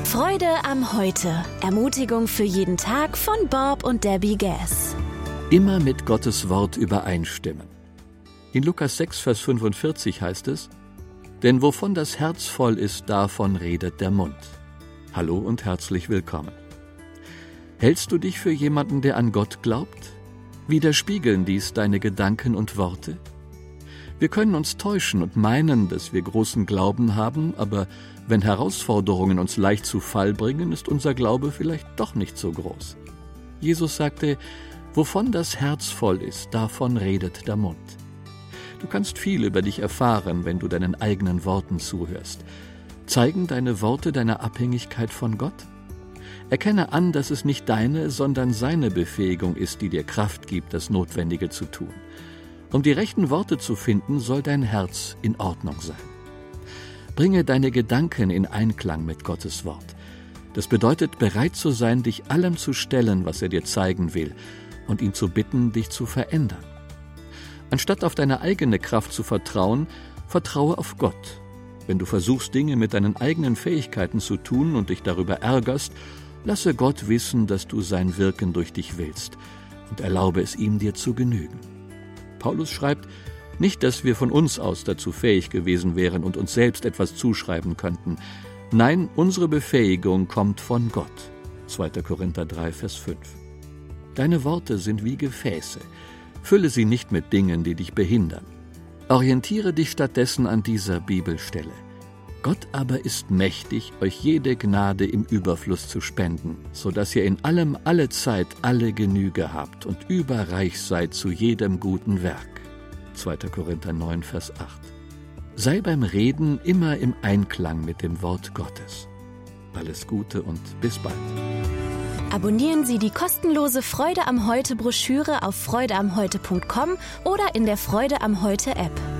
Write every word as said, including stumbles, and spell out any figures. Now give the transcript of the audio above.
Freude am Heute. Ermutigung für jeden Tag von Bob und Debbie Gass. Immer mit Gottes Wort übereinstimmen. In Lukas sechs, Vers fünfundvierzig heißt es: Denn wovon das Herz voll ist, davon redet der Mund. Hallo und herzlich willkommen. Hältst du dich für jemanden, der an Gott glaubt? Widerspiegeln dies deine Gedanken und Worte? Wir können uns täuschen und meinen, dass wir großen Glauben haben, aber wenn Herausforderungen uns leicht zu Fall bringen, ist unser Glaube vielleicht doch nicht so groß. Jesus sagte: Wovon das Herz voll ist, davon redet der Mund. Du kannst viel über dich erfahren, wenn du deinen eigenen Worten zuhörst. Zeigen deine Worte deine Abhängigkeit von Gott? Erkenne an, dass es nicht deine, sondern seine Befähigung ist, die dir Kraft gibt, das Notwendige zu tun. Um die rechten Worte zu finden, soll dein Herz in Ordnung sein. Bringe deine Gedanken in Einklang mit Gottes Wort. Das bedeutet, bereit zu sein, dich allem zu stellen, was er dir zeigen will, und ihn zu bitten, dich zu verändern. Anstatt auf deine eigene Kraft zu vertrauen, vertraue auf Gott. Wenn du versuchst, Dinge mit deinen eigenen Fähigkeiten zu tun und dich darüber ärgerst, lasse Gott wissen, dass du sein Wirken durch dich willst, und erlaube es ihm, dir zu genügen. Paulus schreibt, nicht, dass wir von uns aus dazu fähig gewesen wären und uns selbst etwas zuschreiben könnten. Nein, unsere Befähigung kommt von Gott. zweiter Korinther drei, Vers fünf. Deine Worte sind wie Gefäße. Fülle sie nicht mit Dingen, die dich behindern. Orientiere dich stattdessen an dieser Bibelstelle. Gott aber ist mächtig, euch jede Gnade im Überfluss zu spenden, so dass ihr in allem allezeit alle Genüge habt und überreich seid zu jedem guten Werk. zweiter Korinther neun, Vers acht. Sei beim Reden immer im Einklang mit dem Wort Gottes. Alles Gute und bis bald. Abonnieren Sie die kostenlose Freude am Heute Broschüre auf freude am heute punkt com oder in der Freude am Heute App.